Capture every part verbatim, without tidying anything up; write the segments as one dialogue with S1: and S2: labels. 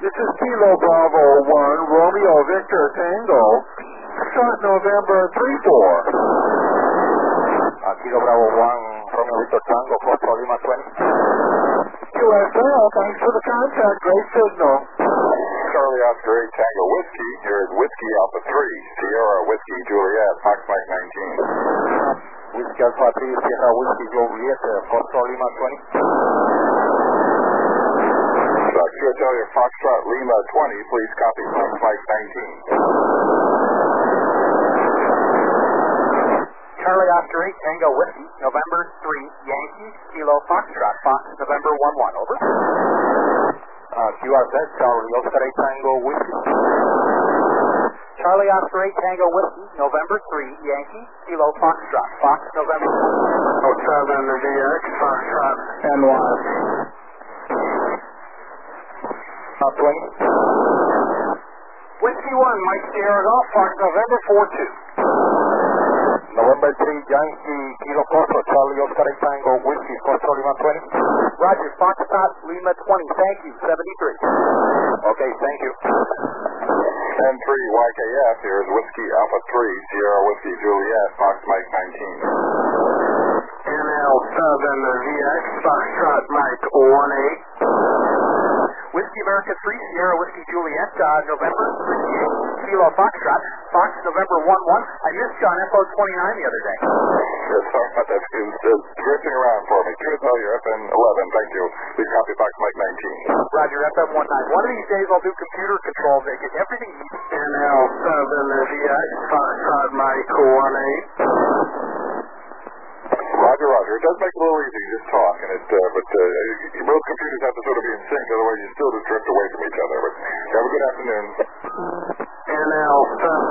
S1: This is Kilo Bravo one, Romeo Victor Tango. Start November three four.
S2: Uh, Kilo Bravo one, Romeo Victor Tango, Foxtrot Lima twenty.
S1: U S L, thanks for the contact. Great signal.
S3: Charlie Oscar eight Tango Whiskey. Here is Whiskey Alpha three, Sierra Whiskey Juliet, Fox Mike nineteen.
S2: Whiskey Alpha three, Sierra Whiskey Juliet, Foxtrot Lima twenty.
S3: Q S L, your Foxtrot Lima twenty, please copy Fox Mike nineteen.
S2: Charlie Oscar eight Tango Whiskey, November three, Yankee, Kilo Foxtrot, Fox November one one, over. Uh, Q R Z, Charlie Oscar eight Tango Whiskey. Charlie Oscar eight Tango Whiskey, November three, Yankee, Kilo Foxtrot, Fox November
S1: oh seven V X, Foxtrot N Y.
S2: Uh, twenty.
S1: Whiskey one, Mike Sierra Golf, Fox November four two.
S2: November three, Yankee, Kilo Foxtrot, Charlie Oscar eight Tango Whiskey, Foxtrot Lima twenty. Roger, Foxtrot Lima twenty, thank you, seventy-three. Okay, thank you.
S3: N three Y K F, here is Whiskey Alpha three, Sierra Whiskey Juliet, Fox Mike nineteen.
S1: N L seven V X, Foxtrot Mike one eight.
S2: Whiskey America three, Sierra Whiskey Juliet, uh, November three, Kilo Foxtrot, Fox November one one. I missed you on F O twenty-nine the other day.
S3: Yes, sorry about that. It's uh, drifting around for me. Q S L, your F N eleven, thank you. Please copy Fox Mike nineteen.
S2: Roger, F M nineteen. One of these days I'll do computer control. They get everything.
S1: N L seven V X, Foxtrot Mike one eight.
S3: Roger, Roger. It does make it a little easy to just talk, and it, uh, but uh, both computers have to sort of be in sync, otherwise you still just drift away from each other. But have a good afternoon.
S1: N L seven.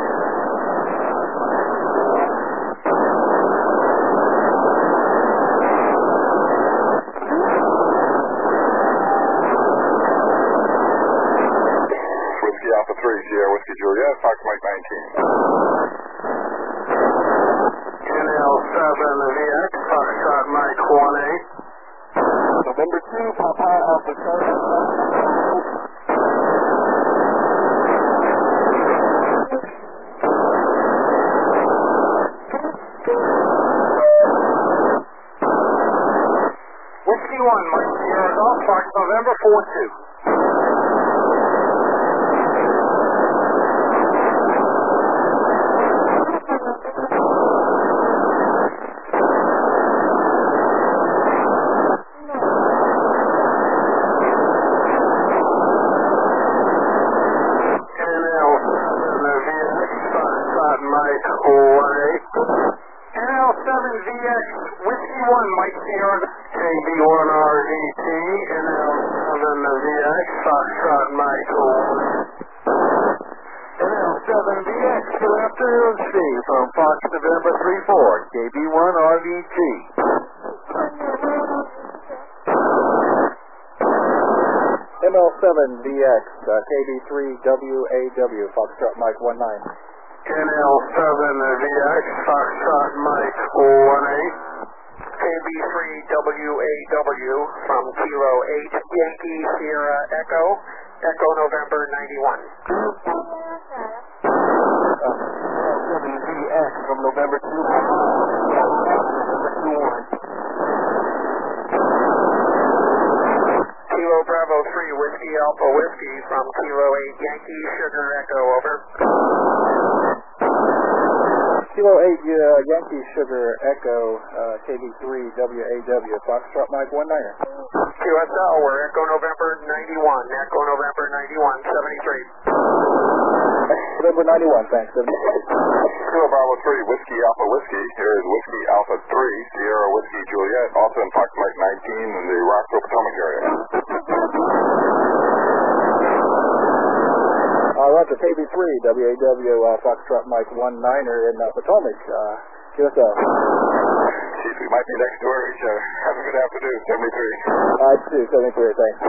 S3: Whiskey Alpha three, Sierra Whiskey Juliet, Fox Mike nineteen.
S1: N L seven V X, Foxtrot Mike one eight.
S2: November two, Papa Alpha Charlie.
S1: Whiskey one, Mike Sierra Golf, Fox November four two. K B one R E T, N L seven V X, Foxtrot Mike N L seven V X, good afternoon, Steve, from Fox November three four, K B one R V T.
S2: M L seven V X, uh, K B three W A W, Foxtrot Mike one nine.
S1: N L seven V X, Foxtrot Mike one eight.
S2: K B three W A W from Kilo eight, Yankee Sierra Echo, Echo November ninety-one. Uh, seven V X from November two, November two one. Kilo Bravo three, Whiskey Alpha Whiskey from Kilo eight, Yankee Sugar Echo, over. Kilo eight, uh, Yankee Sugar Echo, uh, K B three W A W, Foxtrot Mike one niner. Q S L, we're Echo November ninety-one, Echo November ninety-one, seventy-three. November ninety-one, thanks.
S3: Kilo Bravo three, Whiskey Alpha Whiskey. Here is Whiskey Alpha three, Sierra Whiskey Juliet, also in Fox Mike nineteen in the Rockville, Potomac area.
S2: Uh, Roger, K B three, W A W, uh, Foxtrot Mike one niner in uh, Potomac, uh, Q S L.
S3: Chief, we might be next door to each other. Have a good afternoon, seventy-three.
S2: Uh, two, seventy-three, thanks.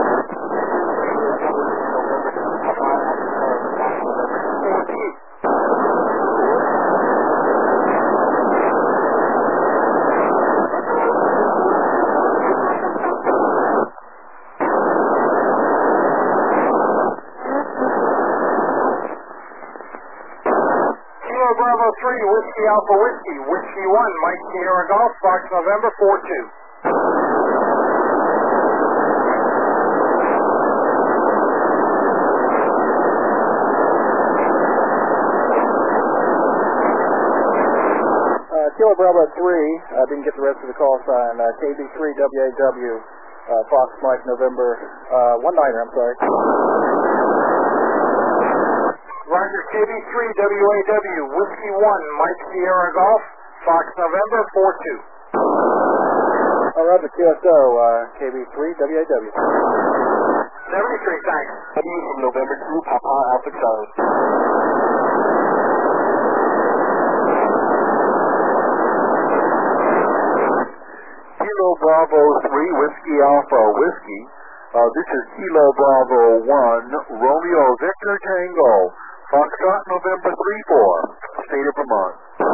S1: three, Whiskey Alpha Whiskey, Whiskey one, Mike Sierra Golf, Fox November four two.
S2: Kilo Bravo three, I uh, didn't get the rest of the call sign, uh, K B three W A W, uh, Fox Mike November, uh, one niner, I'm sorry.
S1: Roger, K B three W A W, Whiskey one, Mike Sierra Golf, Fox November four two.
S2: All right, the Q S O, uh, K B three W A W.
S1: seventy-three, thanks.
S2: W from November two, Papa Alpha Charlie.
S1: Kilo Bravo three, Whiskey Alpha Whiskey. Uh, this is Kilo Bravo one, Romeo Victor Tango, Foxtrot November three four, State of Vermont.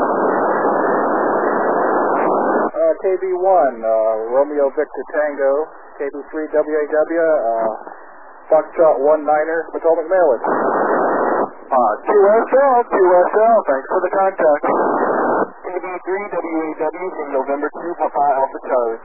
S2: Uh, K B one, uh, Romeo Victor Tango, K B three W A W, uh, Foxtrot one niner, Potomac, Maryland.
S1: Uh, Q S L, Q S L, thanks for the contact.
S2: K B three W A W from November two, Papa Alpha Charlie.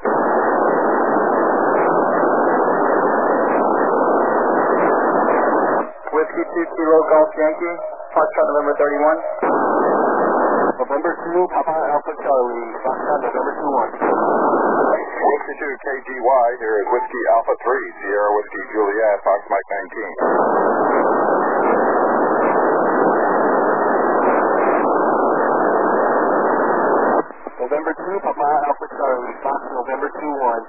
S2: Whiskey two, Kilo Golf Yankee, Foxtrot November thirty-one. November two, Papa Alpha Charlie, Foxtrot November two one.
S3: Whiskey two, K G Y, here is Whiskey Alpha three, Sierra Whiskey Juliet, Fox Mike nineteen.
S2: November two, Papa Alpha Charlie, Fox November two one.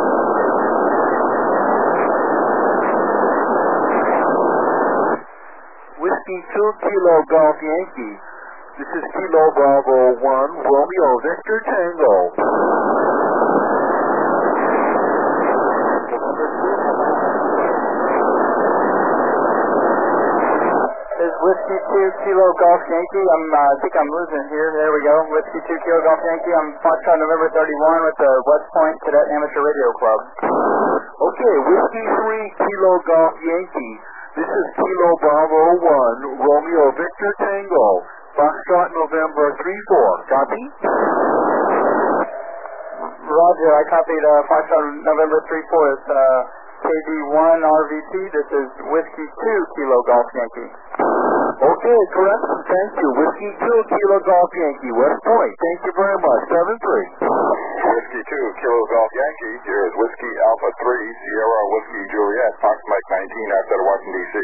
S1: Whiskey two, Kilo Golf Yankee. This is Kilo Bravo one, Romeo Victor Tango.
S2: This is Whiskey two, Kilo Golf Yankee. I'm, uh, I think I'm losing here. There we go. Whiskey two, Kilo Golf Yankee. I'm Foxtrot November thirty-one with the West Point Cadet Amateur Radio Club.
S1: Okay, Whiskey three, Kilo Golf Yankee. This is Kilo Bravo one, Romeo Victor Tango, Foxtrot November three four. Copy?
S2: Roger, I copied uh, Foxtrot November three four. It's uh, K B one R V T. This is Whiskey two, Kilo Golf Yankee.
S1: Okay, correct. Thank you. Whiskey two, Kilo Golf Yankee, West Point. Thank you very much. seven three.
S3: Whiskey two, Kilo Golf Yankee, here is Whiskey Alpha three, Sierra Whiskey Juliet, Fox Mike nineteen, outside of Washington, D C.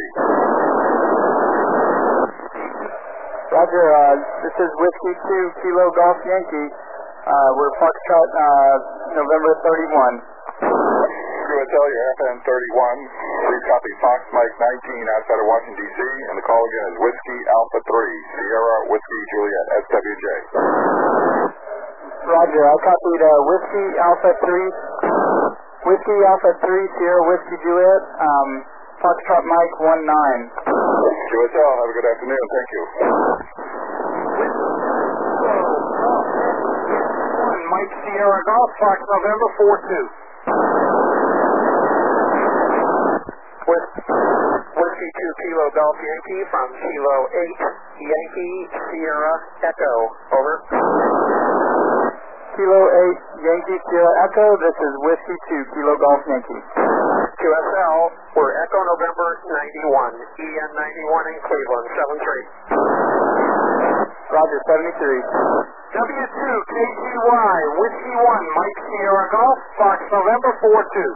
S2: Roger, uh, this is Whiskey two, Kilo Golf Yankee. Uh, we're Foxtrot uh, November thirty-one.
S3: Q S L, your F N thirty-one, please copy Fox Mike nineteen, outside of Washington, D C, and the call again is Whiskey Alpha three, Sierra Whiskey Juliet, S W J.
S2: Roger, I copied uh, Whiskey Alpha three, Whiskey Alpha three, Sierra Whiskey Juliet, um, Foxtrot Mike one nine.
S3: Q S L, have a good afternoon, thank you.
S1: Mike Sierra Golf, Fox November four two.
S2: Whiskey two, Kilo Golf Yankee from Kilo eight, Yankee Sierra Echo, over. Kilo eight, Yankee Sierra Echo, this is Whiskey two, Kilo Golf Yankee.
S1: Q S L, we're Echo November ninety-one, E N ninety-one in Cleveland, seven three.
S2: Roger, seventy-three.
S1: W two, K G Y, Whiskey one, Mike Sierra Golf, Fox November four two.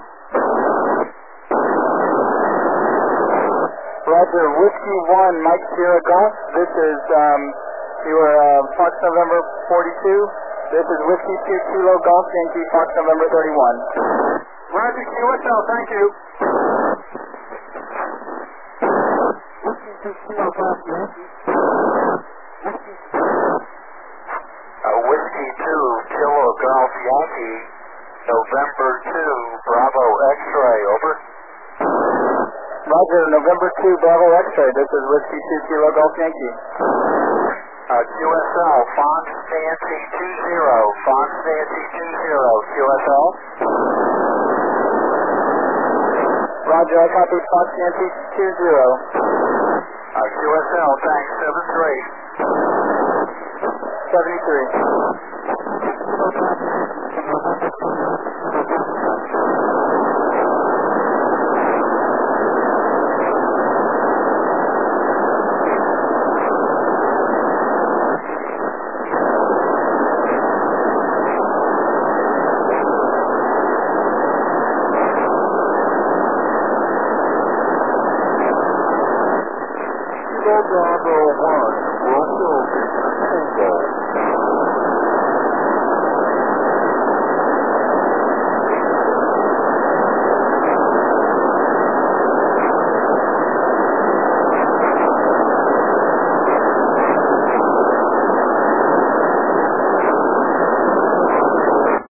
S2: Roger, Whiskey one, Mike Sierra Golf, this is, um, you were uh, Fox November forty-two. This is Whiskey two, Kilo Golf Yankee, Fox November thirty-one.
S1: Roger, Q S L, thank you.
S2: Whiskey two, Kilo Golf Yankee.
S1: Uh, Whiskey two, Kilo Golf Yankee, November two, Bravo X-Ray, over.
S2: Roger, November two, Bravo X-Ray, this is Whiskey two, Kilo Golf Yankee.
S1: Uh, Q S L, Fox Nancy two zero, Fox Nancy two zero, Q S L.
S2: Roger, I copy Fox Nancy two zero.
S1: Uh, Q S L, thanks, seven three.
S2: seventy-three.
S1: Kilo Bravo one, Romeo Victor Tango.